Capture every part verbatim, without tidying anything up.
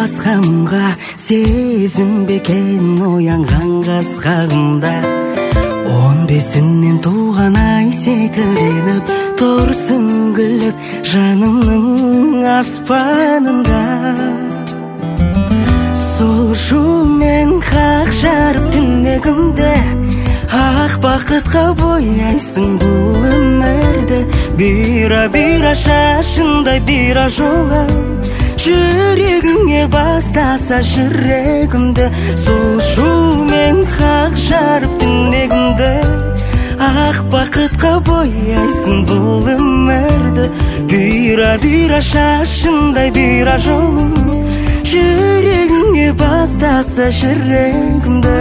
басқамға, сезім бекен оянған қасқағымда. Он бесінен туған ай секілденіп, тұрсың күліп жанымның аспанында. Сол шумен қақ жарып түнегімді, ақ бақытқа бояйсың бұл өмірді. Бира-бира шашындай бира жолы, жүрегіңе бастаса жүрегімді. Сол шумен қақ жарып түнегімді, ақ бақытқа бояйсың бұл өмірді. Бира-бира шашындай бира жолым, жүрегіңе бастаса жүрегімді.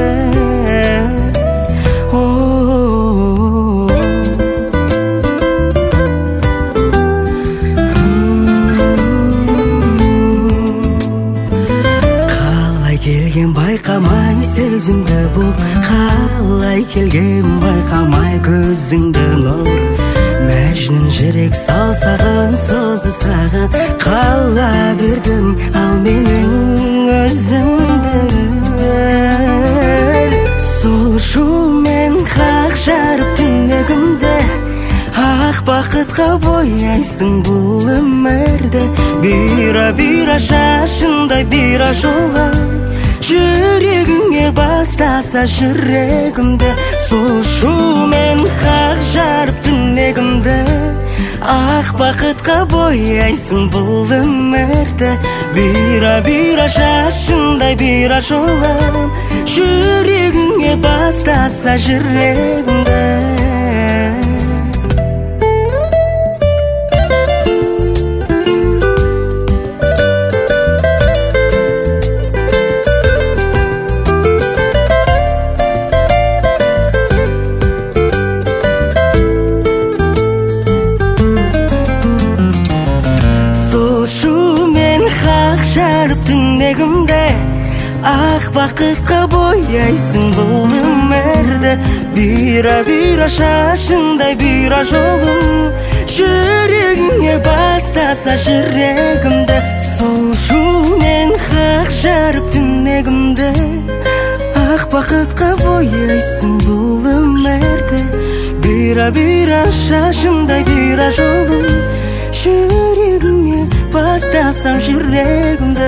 Келген байқамай сөзімді бұл, қалай келген байқамай көзіңді нұр. Мәжнүн жүрек саусағын созды саған, қала бердім ал менің өзімді. Сол шумен қақ жарып түнегімді, ақ бақытқа бояйсың бұл өмірді. Бира-бира шашындай бира жолы, жүрегіңе бастаса жүрегімді. Сол шумен қақ жарып түнегімді, ақ бақытқа бояйсың бұл өмірді. Бира-бира шашындай бира жолым, жүрегіңе бастаса жүрегімді. Жарып түнегімді, ақ бақытқа бояйсың бұл өмірді. Бира-бира шашындай бира жолым, жүрегіңе бастаса жүрегімді. Сол шумен қақ жарып түнегімді, ақ бақытқа бояйсың бұл өмірді. Бира-бира шашындай бира жолым, жүрегіңе бастасам жүрегімді.